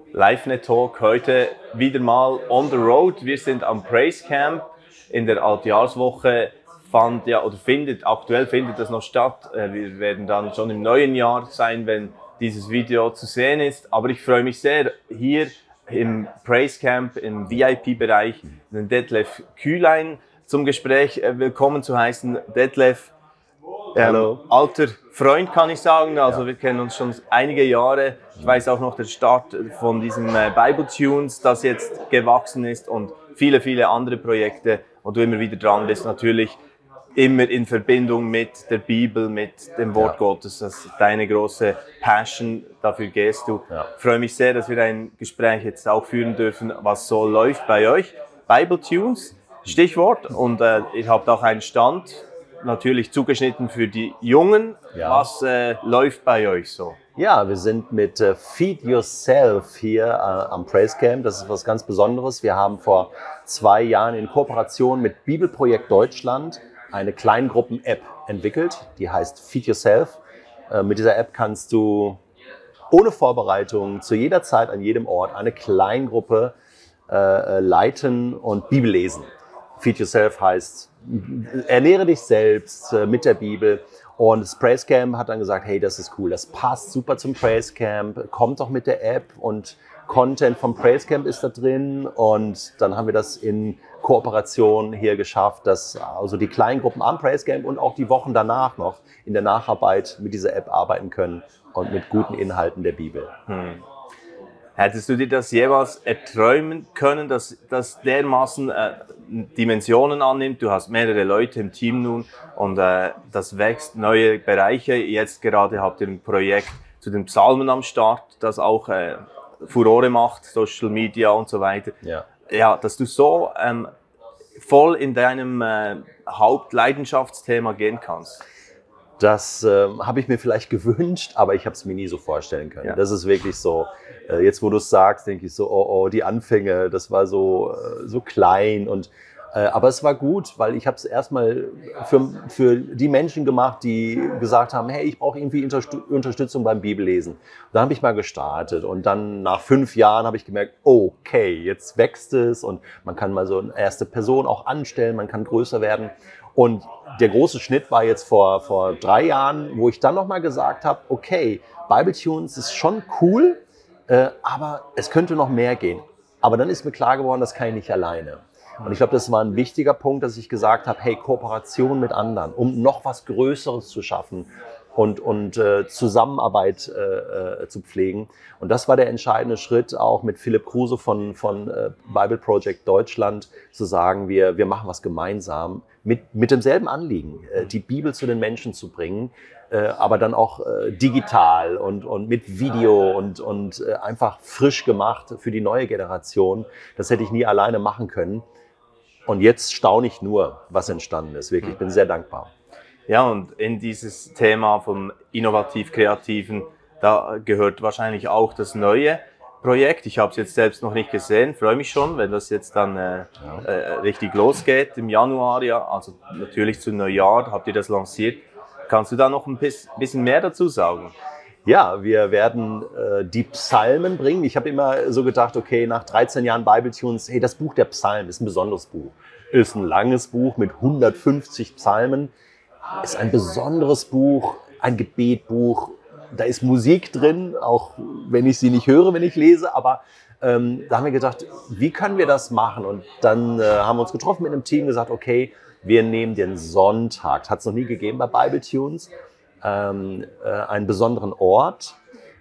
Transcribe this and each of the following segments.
LiveNet Talk. Heute wieder mal on the road. Wir sind am Praise Camp in der Altjahrswoche. Aktuell findet das noch statt. Wir werden dann schon im neuen Jahr sein, wenn dieses Video zu sehen ist. Aber ich freue mich sehr, hier im Praise Camp im VIP-Bereich den Detlef Kühlein zum Gespräch willkommen zu heißen. Detlef, alter Freund kann ich sagen, also wir kennen uns schon einige Jahre. Ich weiß auch noch der Start von diesem Bible Tunes, das jetzt gewachsen ist und viele, viele andere Projekte, wo du immer wieder dran bist, natürlich immer in Verbindung mit der Bibel, mit dem Wort Gottes. Das ist deine große Passion, dafür gehst du. Ja. Ich freue mich sehr, dass wir ein Gespräch jetzt auch führen dürfen, was so läuft bei euch. Bible Tunes, Stichwort, und ihr habt auch einen Stand, natürlich zugeschnitten für die Jungen. Ja. Was läuft bei euch so? Ja, wir sind mit Feed Yourself hier am Praise Camp. Das ist was ganz Besonderes. Wir haben vor 2 Jahren in Kooperation mit Bibelprojekt Deutschland eine Kleingruppen-App entwickelt, die heißt Feed Yourself. Mit dieser App kannst du ohne Vorbereitung zu jeder Zeit an jedem Ort eine Kleingruppe leiten und Bibel lesen. Feed Yourself heißt, ernähre dich selbst mit der Bibel. Und das Praise Camp hat dann gesagt, hey, das ist cool, das passt super zum Praise Camp, kommt doch mit der App und Content vom Praise Camp ist da drin. Und dann haben wir das in Kooperation hier geschafft, dass also die Kleingruppen am Praise Camp und auch die Wochen danach noch in der Nacharbeit mit dieser App arbeiten können und mit guten Inhalten der Bibel. Hättest du dir das jemals erträumen können, dass das dermaßen Dimensionen annimmt? Du hast mehrere Leute im Team nun und das wächst, neue Bereiche. Jetzt gerade habt ihr ein Projekt zu den Psalmen am Start, das auch Furore macht, Social Media und so weiter. Ja, dass du so voll in deinem Hauptleidenschaftsthema gehen kannst. Das habe ich mir vielleicht gewünscht, aber ich habe es mir nie so vorstellen können. Ja. Das ist wirklich so, jetzt wo du es sagst, denke ich so, oh, die Anfänge, das war so klein. Aber es war gut, weil ich habe es erstmal für die Menschen gemacht, die gesagt haben, hey, ich brauche irgendwie Unterstützung beim Bibellesen. Da habe ich mal gestartet und dann nach 5 Jahren habe ich gemerkt, okay, jetzt wächst es und man kann mal so eine erste Person auch anstellen, man kann größer werden. Und der große Schnitt war jetzt vor 3 Jahren, wo ich dann nochmal gesagt habe, okay, Bible Tunes ist schon cool, aber es könnte noch mehr gehen. Aber dann ist mir klar geworden, das kann ich nicht alleine. Und ich glaube, das war ein wichtiger Punkt, dass ich gesagt habe, hey, Kooperation mit anderen, um noch was Größeres zu schaffen und Zusammenarbeit zu pflegen. Und das war der entscheidende Schritt, auch mit Philipp Kruse von Bible Project Deutschland, zu sagen, wir machen was gemeinsam mit demselben Anliegen, die Bibel zu den Menschen zu bringen, aber dann auch digital und mit Video und einfach frisch gemacht für die neue Generation. Das hätte ich nie alleine machen können. Und jetzt staune ich nur, was entstanden ist. Wirklich, ich bin sehr dankbar. Ja, und in dieses Thema vom Innovativ-Kreativen, da gehört wahrscheinlich auch das neue Projekt. Ich habe es jetzt selbst noch nicht gesehen, freue mich schon, wenn das jetzt dann richtig losgeht im Januar. Ja, also natürlich zu Neujahr habt ihr das lanciert. Kannst du da noch ein bisschen mehr dazu sagen? Ja, wir werden die Psalmen bringen. Ich habe immer so gedacht, okay, nach 13 Jahren Bible Tunes, hey, das Buch der Psalmen ist ein besonderes Buch. Ist ein langes Buch mit 150 Psalmen. Ist ein besonderes Buch, ein Gebetbuch. Da ist Musik drin, auch wenn ich sie nicht höre, wenn ich lese. Aber da haben wir gedacht, wie können wir das machen? Und dann haben wir uns getroffen mit einem Team, gesagt, okay, wir nehmen den Sonntag. Hat es noch nie gegeben bei Bible Tunes. Einen besonderen Ort,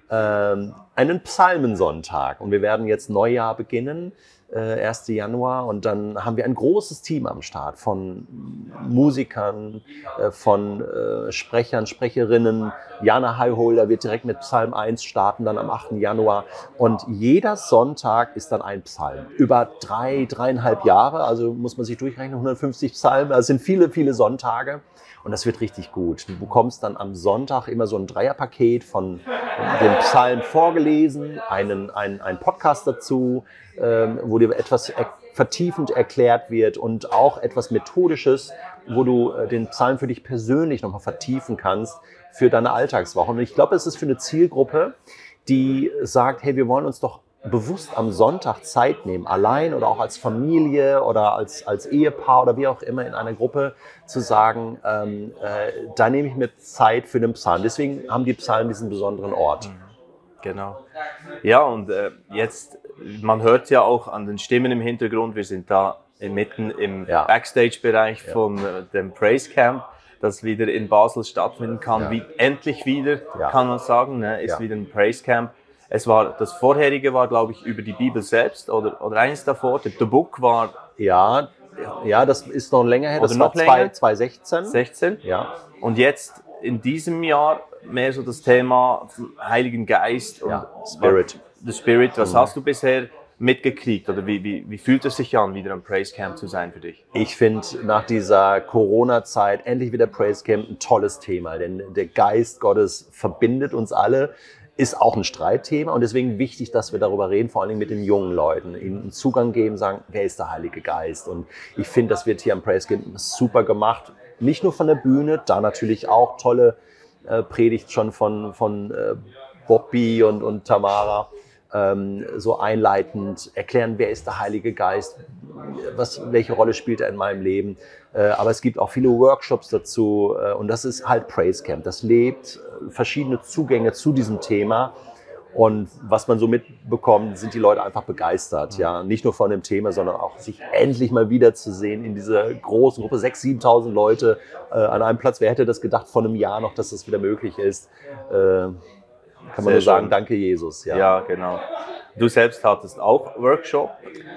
einen Psalmensonntag. Und wir werden jetzt Neujahr beginnen, 1. Januar. Und dann haben wir ein großes Team am Start von Musikern, von Sprechern, Sprecherinnen. Jana Highholder wird direkt mit Psalm 1 starten, dann am 8. Januar. Und jeder Sonntag ist dann ein Psalm. Über 3,5 Jahre, also muss man sich durchrechnen, 150 Psalmen. Das sind viele, viele Sonntage. Und das wird richtig gut. Du bekommst dann am Sonntag immer so ein Dreierpaket von dem Psalm vorgelesen, einen Podcast dazu, wo dir etwas vertiefend erklärt wird und auch etwas Methodisches, wo du den Psalm für dich persönlich nochmal vertiefen kannst für deine Alltagswoche. Und ich glaube, es ist für eine Zielgruppe, die sagt, hey, wir wollen uns doch bewusst am Sonntag Zeit nehmen, allein oder auch als Familie oder als Ehepaar oder wie auch immer in einer Gruppe, zu sagen, da nehme ich mir Zeit für den Psalm. Deswegen haben die Psalmen diesen besonderen Ort. Genau. Ja, und jetzt, man hört ja auch an den Stimmen im Hintergrund, wir sind da mitten im Backstage-Bereich von dem Praise Camp, das wieder in Basel stattfinden kann. Wie, endlich wieder, kann man sagen, ne, ist wieder ein Praise Camp. Das vorherige war, glaube ich, über die Bibel selbst oder eines davor. The Book war... Ja, das ist noch länger her. Das war 2016. 16? Ja. Und jetzt in diesem Jahr mehr so das Thema vom Heiligen Geist und Spirit. The Spirit. Was hast du bisher mitgekriegt oder wie fühlt es sich an, wieder am Praise Camp zu sein für dich? Ich finde nach dieser Corona-Zeit endlich wieder Praise Camp ein tolles Thema, denn der Geist Gottes verbindet uns alle. Ist auch ein Streitthema und deswegen wichtig, dass wir darüber reden, vor allem mit den jungen Leuten, ihnen einen Zugang geben, sagen, wer ist der Heilige Geist? Und ich finde, das wird hier am Praise Camp super gemacht, nicht nur von der Bühne, da natürlich auch tolle Predigt schon von Bobby und Tamara, so einleitend erklären, wer ist der Heilige Geist, welche Rolle spielt er in meinem Leben. Aber es gibt auch viele Workshops dazu und das ist halt Praise Camp. Das lebt verschiedene Zugänge zu diesem Thema und was man so mitbekommt, sind die Leute einfach begeistert. Ja? Nicht nur von dem Thema, sondern auch sich endlich mal wiederzusehen in dieser großen Gruppe, 6.000, 7.000 Leute an einem Platz. Wer hätte das gedacht vor einem Jahr noch, dass das wieder möglich ist? Kann man nur sagen, danke Jesus. Ja, genau. Du selbst hattest auch Workshops,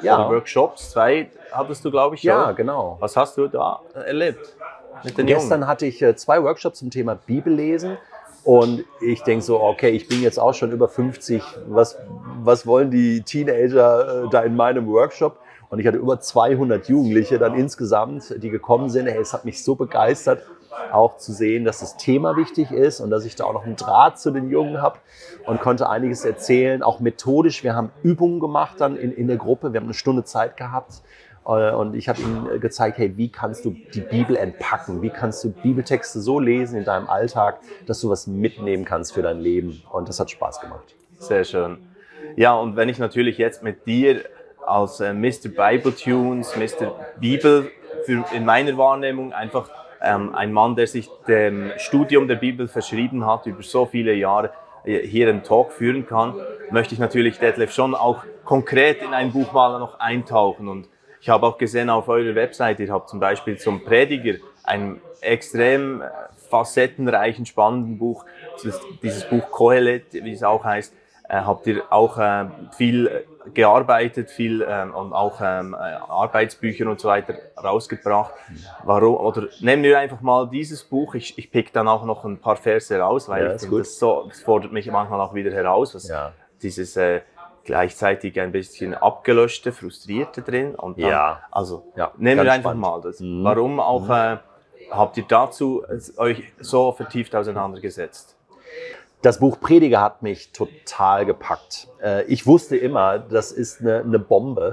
2 hattest du, glaube ich, Ja, schon. genau. Was hast du da erlebt mit den Gestern hatte ich 2 Workshops zum Thema Bibellesen und ich denke so, okay, ich bin jetzt auch schon über 50, was wollen die Teenager da in meinem Workshop? Und ich hatte über 200 Jugendliche dann insgesamt, die gekommen sind. Hey, es hat mich so begeistert, auch zu sehen, dass das Thema wichtig ist und dass ich da auch noch einen Draht zu den Jungen habe und konnte einiges erzählen, auch methodisch. Wir haben Übungen gemacht dann in der Gruppe, wir haben eine Stunde Zeit gehabt und ich habe ihnen gezeigt, hey, wie kannst du die Bibel entpacken, wie kannst du Bibeltexte so lesen in deinem Alltag, dass du was mitnehmen kannst für dein Leben und das hat Spaß gemacht. Sehr schön. Ja, und wenn ich natürlich jetzt mit dir als Mr. Bible Tunes, Mr. Bibel, in meiner Wahrnehmung einfach ein Mann, der sich dem Studium der Bibel verschrieben hat, über so viele Jahre hier einen Talk führen kann, möchte ich natürlich, Detlef, schon auch konkret in ein Buch mal noch eintauchen. Und ich habe auch gesehen auf eurer Webseite, ihr habt zum Beispiel zum Prediger ein extrem facettenreichen, spannenden Buch, dieses Buch Kohelet, wie es auch heißt, habt ihr auch viel gearbeitet, viel und auch Arbeitsbücher und so weiter rausgebracht. Warum? Oder nehmen wir einfach mal dieses Buch. Ich pick dann auch noch ein paar Verse raus, weil ich finde, das fordert mich manchmal auch wieder heraus, was dieses gleichzeitig ein bisschen abgelöschte, frustrierte drin. Und dann, nehmen wir einfach mal das. Warum auch habt ihr dazu euch so vertieft auseinandergesetzt? Das Buch Prediger hat mich total gepackt. Ich wusste immer, das ist eine Bombe,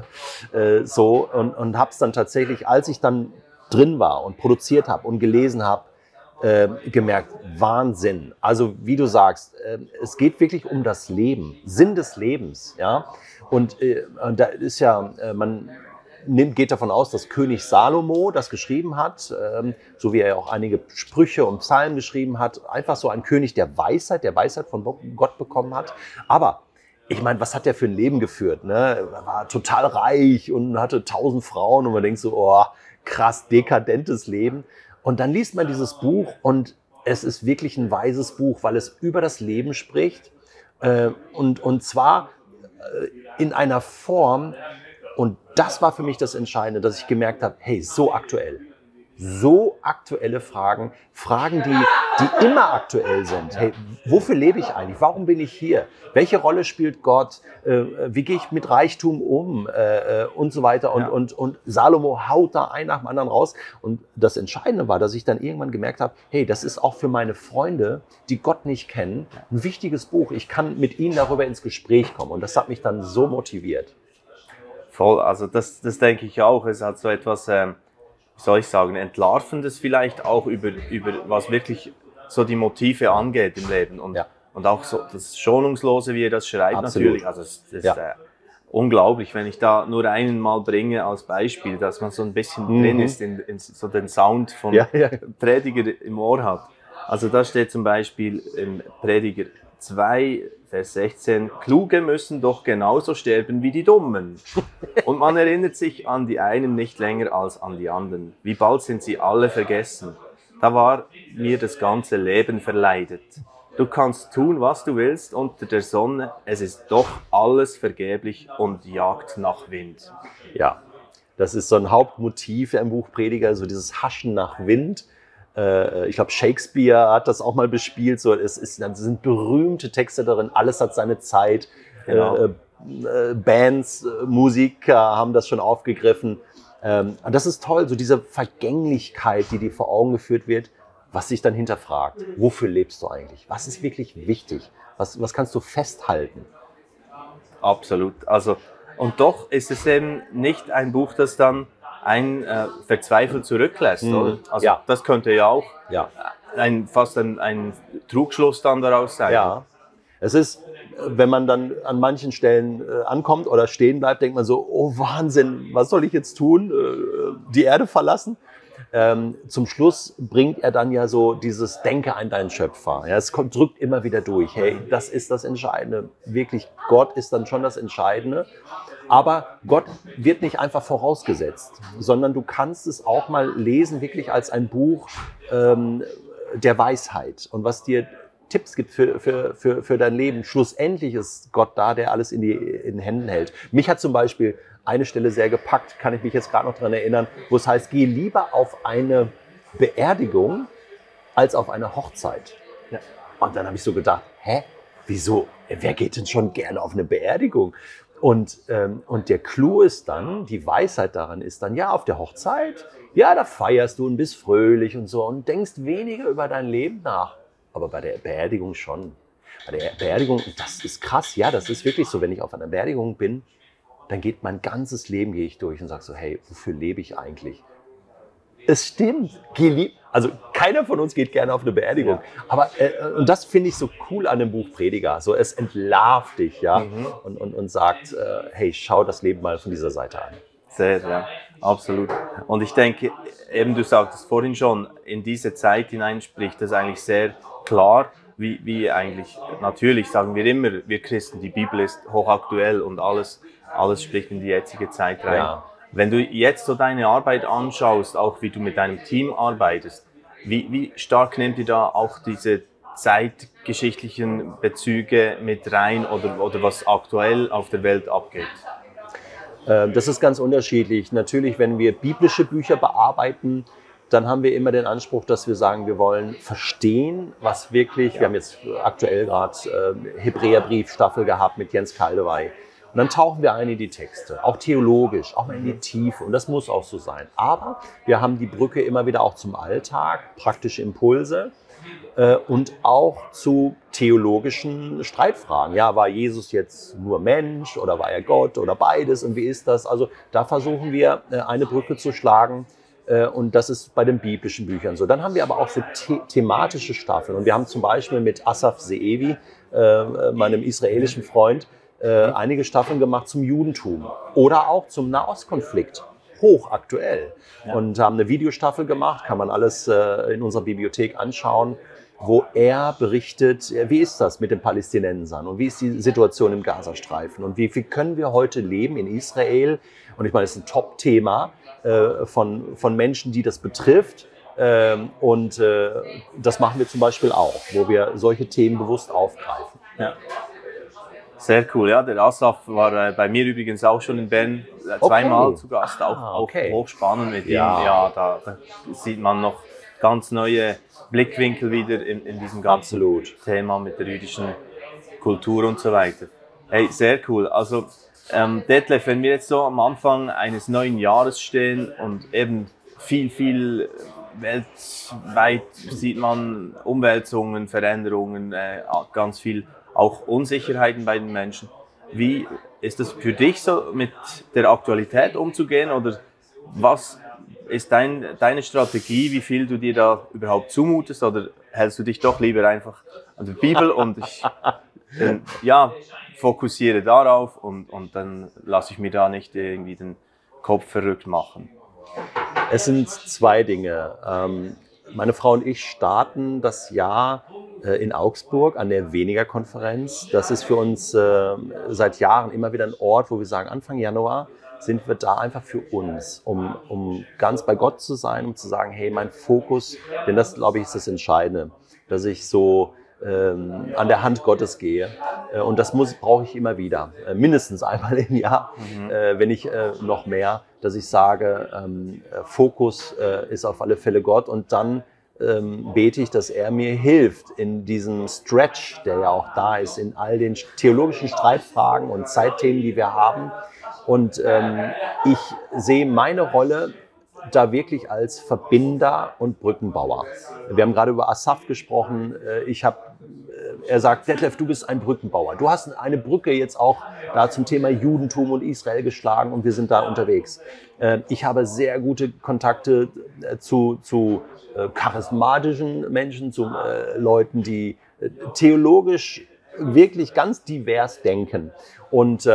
und habe es dann tatsächlich, als ich dann drin war und produziert habe und gelesen habe, gemerkt, Wahnsinn. Also wie du sagst, es geht wirklich um das Leben, Sinn des Lebens, ja. Und da ist ja, geht davon aus, dass König Salomo das geschrieben hat, so wie er auch einige Sprüche und Psalmen geschrieben hat. Einfach so ein König der Weisheit von Gott bekommen hat. Aber ich meine, was hat der für ein Leben geführt? Ne? Er war total reich und hatte 1000 Frauen und man denkt so, oh, krass dekadentes Leben. Und dann liest man dieses Buch und es ist wirklich ein weises Buch, weil es über das Leben spricht und zwar in einer Form. Und das war für mich das Entscheidende, dass ich gemerkt habe, hey, so aktuell. So aktuelle Fragen, die immer aktuell sind. Hey, wofür lebe ich eigentlich? Warum bin ich hier? Welche Rolle spielt Gott? Wie gehe ich mit Reichtum um? Und so weiter. Und Salomo haut da ein nach dem anderen raus. Und das Entscheidende war, dass ich dann irgendwann gemerkt habe, hey, das ist auch für meine Freunde, die Gott nicht kennen, ein wichtiges Buch. Ich kann mit ihnen darüber ins Gespräch kommen. Und das hat mich dann so motiviert. Voll, also das denke ich auch. Es hat so etwas, wie soll ich sagen, Entlarvendes vielleicht auch über was wirklich so die Motive angeht im Leben und auch so das Schonungslose, wie er das schreibt. Absolut. Natürlich. Also das unglaublich, wenn ich da nur einen mal bringe als Beispiel, dass man so ein bisschen drin ist, in so den Sound von Prediger im Ohr hat. Also da steht zum Beispiel im Prediger 2, Vers 16, Kluge müssen doch genauso sterben wie die Dummen. Und man erinnert sich an die einen nicht länger als an die anderen. Wie bald sind sie alle vergessen. Da war mir das ganze Leben verleidet. Du kannst tun, was du willst unter der Sonne, es ist doch alles vergeblich und jagt nach Wind. Ja, das ist so ein Hauptmotiv im Buch Prediger, so dieses Haschen nach Wind. Ich glaube, Shakespeare hat das auch mal bespielt. So, es sind berühmte Texte darin, alles hat seine Zeit. Genau. Bands, Musiker haben das schon aufgegriffen. Und das ist toll, so diese Vergänglichkeit, die dir vor Augen geführt wird, was sich dann hinterfragt. Wofür lebst du eigentlich? Was ist wirklich wichtig? Was kannst du festhalten? Absolut. Also, und doch ist es eben nicht ein Buch, das dann einen verzweifelt zurücklässt, oder? Also das könnte ja auch fast ein Trugschluss dann daraus sein. Ja, es ist, wenn man dann an manchen Stellen ankommt oder stehen bleibt, denkt man so, oh Wahnsinn, was soll ich jetzt tun? Die Erde verlassen? Zum Schluss bringt er dann ja so dieses Denke an deinen Schöpfer. Ja, es drückt immer wieder durch. Hey, das ist das Entscheidende. Wirklich, Gott ist dann schon das Entscheidende. Aber Gott wird nicht einfach vorausgesetzt, sondern du kannst es auch mal lesen, wirklich als ein Buch der Weisheit und was dir Tipps gibt für dein Leben. Schlussendlich ist Gott da, der alles in den Händen hält. Mich hat zum Beispiel eine Stelle sehr gepackt, kann ich mich jetzt gerade noch daran erinnern, wo es heißt, geh lieber auf eine Beerdigung als auf eine Hochzeit. Ja. Und dann habe ich so gedacht, wieso? Wer geht denn schon gerne auf eine Beerdigung? Und der Clou ist dann, die Weisheit daran ist dann, ja, auf der Hochzeit, ja, da feierst du und bist fröhlich und so und denkst weniger über dein Leben nach. Aber bei der Beerdigung schon. Bei der Beerdigung, das ist krass, ja, das ist wirklich so, wenn ich auf einer Beerdigung bin, dann geht mein ganzes Leben, gehe ich durch und sage so, hey, wofür lebe ich eigentlich? Es stimmt, also keiner von uns geht gerne auf eine Beerdigung. Ja. Aber und das finde ich so cool an dem Buch Prediger. So, es entlarvt dich, ja, und sagt, hey, schau das Leben mal von dieser Seite an. Sehr, ja, absolut. Und ich denke, eben du sagtest vorhin schon, in diese Zeit hinein spricht das eigentlich sehr klar, wie eigentlich, natürlich sagen wir immer, wir Christen, die Bibel ist hochaktuell und alles spricht in die jetzige Zeit rein. Ja. Wenn du jetzt so deine Arbeit anschaust, auch wie du mit deinem Team arbeitest, wie stark nimmt ihr da auch diese zeitgeschichtlichen Bezüge mit rein oder was aktuell auf der Welt abgeht? Das ist ganz unterschiedlich. Natürlich, wenn wir biblische Bücher bearbeiten, dann haben wir immer den Anspruch, dass wir sagen, wir wollen verstehen, was wirklich, wir haben jetzt aktuell gerade Hebräerbrief-Staffel gehabt mit Jens Kaldewey. Und dann tauchen wir ein in die Texte, auch theologisch, auch mal in die Tiefe. Und das muss auch so sein. Aber wir haben die Brücke immer wieder auch zum Alltag, praktische Impulse und auch zu theologischen Streitfragen. Ja, war Jesus jetzt nur Mensch oder war er Gott oder beides? Und wie ist das? Also da versuchen wir, eine Brücke zu schlagen. Und das ist bei den biblischen Büchern so. Dann haben wir aber auch so thematische Staffeln. Und wir haben zum Beispiel mit Asaf Zeevi, meinem israelischen Freund, einige Staffeln gemacht zum Judentum oder auch zum Nahostkonflikt, hochaktuell. Ja. Und haben eine Videostaffel gemacht, kann man alles in unserer Bibliothek anschauen, wo er berichtet, wie ist das mit den Palästinensern und wie ist die Situation im Gazastreifen und wie können wir heute leben in Israel. Und ich meine, das ist ein Top-Thema von Menschen, die das betrifft. Und das machen wir zum Beispiel auch, wo wir solche Themen bewusst aufgreifen. Ja. Sehr cool, ja. Der Asaf war bei mir übrigens auch schon in Bern zweimal zu Gast, auch hochspannend mit ihm. Ja, da sieht man noch ganz neue Blickwinkel wieder in diesem ganzen Thema mit der jüdischen Kultur und so weiter. Hey, sehr cool. Also Detlef, wenn wir jetzt so am Anfang eines neuen Jahres stehen und eben viel weltweit sieht man Umwälzungen, Veränderungen, ganz viel auch Unsicherheiten bei den Menschen. Wie ist das für dich so, mit der Aktualität umzugehen? Oder was ist deine Strategie, wie viel du dir da überhaupt zumutest? Oder hältst du dich doch lieber einfach an der Bibel und fokussiere darauf und dann lasse ich mir da nicht irgendwie den Kopf verrückt machen. Es sind zwei Dinge. Meine Frau und ich starten das Jahr in Augsburg an der Weniger-Konferenz. Das ist für uns seit Jahren immer wieder ein Ort, wo wir sagen, Anfang Januar sind wir da einfach für uns, um ganz bei Gott zu sein, um zu sagen, hey, mein Fokus, denn das, glaube ich, ist das Entscheidende, dass ich so an der Hand Gottes gehe. Und das brauche ich immer wieder, mindestens einmal im Jahr, wenn nicht noch mehr, dass ich sage, Fokus ist auf alle Fälle Gott, und dann bete ich, dass er mir hilft in diesem Stretch, der ja auch da ist, in all den theologischen Streitfragen und Zeitthemen, die wir haben. Und ich sehe meine Rolle da wirklich als Verbinder und Brückenbauer. Wir haben gerade über Asaf gesprochen. Er sagt, Detlef, du bist ein Brückenbauer. Du hast eine Brücke jetzt auch da zum Thema Judentum und Israel geschlagen und wir sind da unterwegs. Ich habe sehr gute Kontakte zu charismatischen Menschen, zu Leuten, die theologisch wirklich ganz divers denken. Und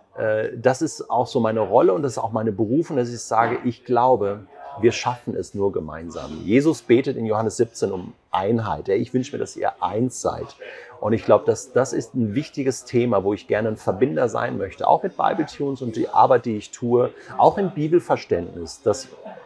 das ist auch so meine Rolle und das ist auch meine Berufung, dass ich sage, ich glaube, wir schaffen es nur gemeinsam. Jesus betet in Johannes 17 um Einheit. Ich wünsche mir, dass ihr eins seid. Und ich glaube, das ist ein wichtiges Thema, wo ich gerne ein Verbinder sein möchte. Auch mit Bibletunes und die Arbeit, die ich tue. Auch im Bibelverständnis, dass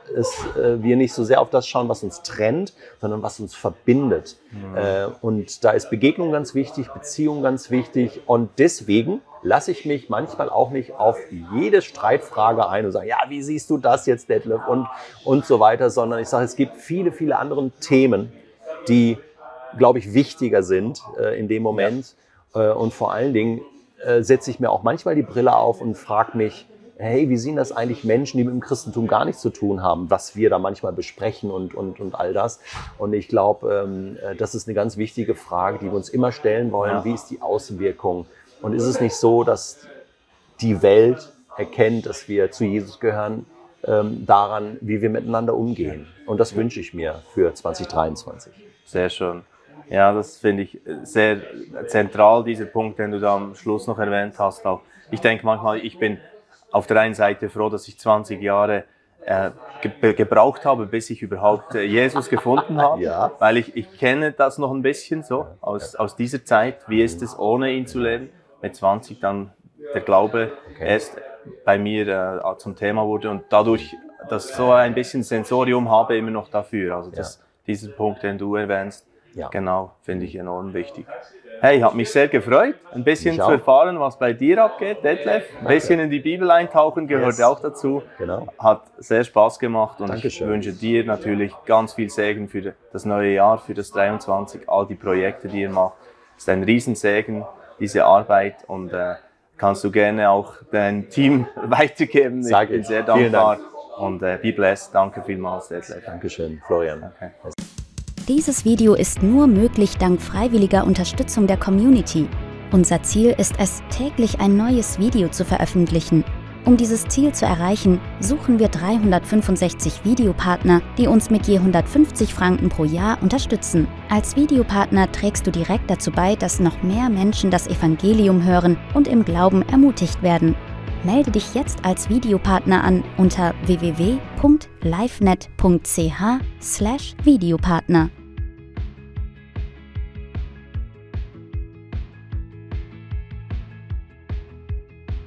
wir nicht so sehr auf das schauen, was uns trennt, sondern was uns verbindet. Und da ist Begegnung ganz wichtig, Beziehung ganz wichtig. Und deswegen lasse ich mich manchmal auch nicht auf jede Streitfrage ein und sage, ja, wie siehst du das jetzt, Detlef, und so weiter, sondern ich sage, es gibt viele, viele andere Themen, die, glaube ich, wichtiger sind in dem Moment. Und vor allen Dingen setze ich mir auch manchmal die Brille auf und frage mich, hey, wie sehen das eigentlich Menschen, die mit dem Christentum gar nichts zu tun haben, was wir da manchmal besprechen und all das. Und ich glaube, das ist eine ganz wichtige Frage, die wir uns immer stellen wollen. Ja. Wie ist die Außenwirkung? Und ist es nicht so, dass die Welt erkennt, dass wir zu Jesus gehören, daran, wie wir miteinander umgehen? Und das wünsche ich mir für 2023. Sehr schön. Ja, das finde ich sehr zentral, dieser Punkt, den du da am Schluss noch erwähnt hast. Auch ich denke manchmal, ich bin auf der einen Seite froh, dass ich 20 Jahre gebraucht habe, bis ich überhaupt Jesus gefunden habe, ja. Weil ich kenne das noch ein bisschen so aus dieser Zeit. Wie ist es, ohne ihn zu leben? Mit 20 dann der Glaube erst bei mir zum Thema wurde und dadurch, dass so ein bisschen Sensorium habe, immer noch dafür. Also diesen Punkt, den du erwähnst, genau, finde ich enorm wichtig. Hey, hat mich sehr gefreut, ein bisschen zu erfahren, was bei dir abgeht, Detlef. Ein bisschen in die Bibel eintauchen gehört auch dazu. Genau. Hat sehr Spaß gemacht und ich wünsche dir natürlich ganz viel Segen für das neue Jahr, für das 23, all die Projekte, die ihr macht. Es ist ein Riesensegen, diese Arbeit, und kannst du gerne auch dein Team weitergeben. Ich bin sehr dankbar und be blessed. Danke vielmals, Detlef. Dankeschön, Florian. Okay. Dieses Video ist nur möglich dank freiwilliger Unterstützung der Community. Unser Ziel ist es, täglich ein neues Video zu veröffentlichen. Um dieses Ziel zu erreichen, suchen wir 365 Videopartner, die uns mit je 150 Franken pro Jahr unterstützen. Als Videopartner trägst du direkt dazu bei, dass noch mehr Menschen das Evangelium hören und im Glauben ermutigt werden. Melde dich jetzt als Videopartner an unter www.livenet.ch/Videopartner.